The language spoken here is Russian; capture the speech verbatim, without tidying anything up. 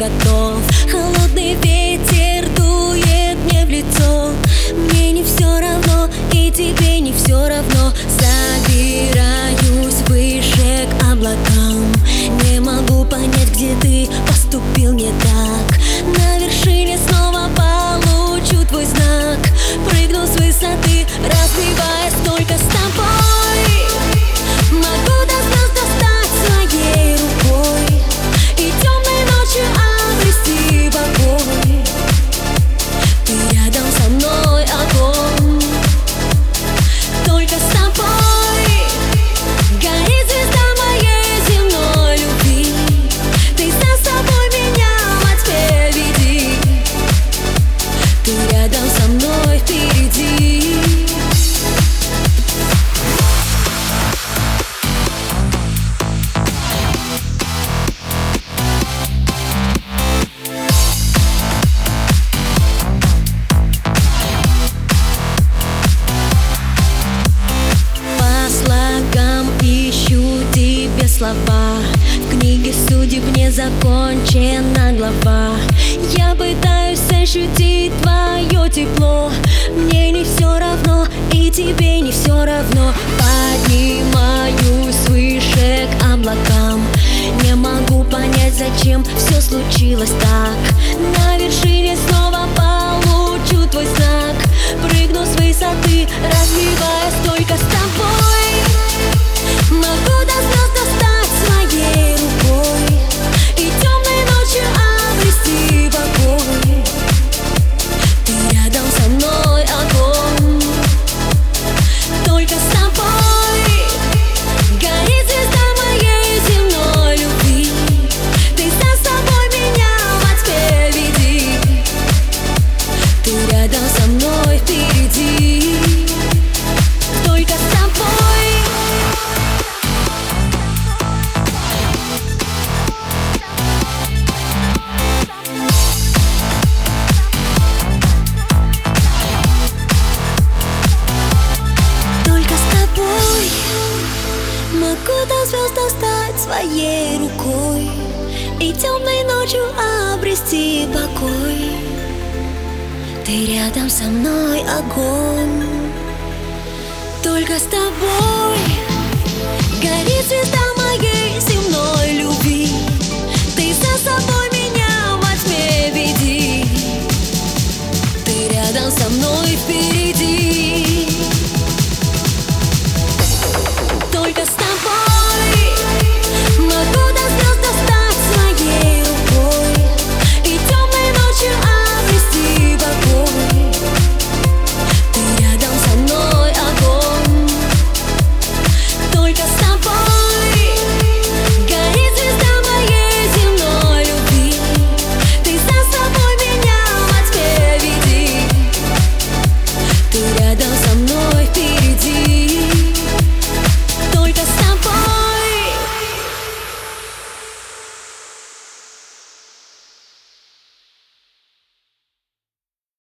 готов. Холодный ветер дует мне в лицо. Мне не все равно, и тебе не все равно. Забираюсь выше к облакам. Не могу понять, где ты поступил не так. На вершине снова получу твой знак. Прыгну с высоты, разбиваясь только с тобой. Могу до звезд достать своей рукой и темной ночью обрести покой. Ты рядом со мной, огонь. Только с тобой горит звезда моей земной любви. Ты за собой меня во тьме веди. Ты рядом со мной впереди. Слова. В книге судеб не закончена глава. Я пытаюсь ощутить твое тепло. Мне не все равно, и тебе не все равно. Поднимаюсь выше к облакам. Не могу понять, зачем все случилось так. На вершине снова получу твой знак. Прыгну с высоты, разбиваясь только с тобой. Могу до звезд достать своей рукой и темной ночью обрести покой. Ты рядом со мной, огонь. Только с тобой горит звезда моей земной любви. Ты за собой меня во тьме веди. Ты рядом со мной впереди. Только с тобой. Могу до звезд достать своей рукой и темной ночью обрести покой. Ты рядом со мной, огонь. Только с тобой горит звезда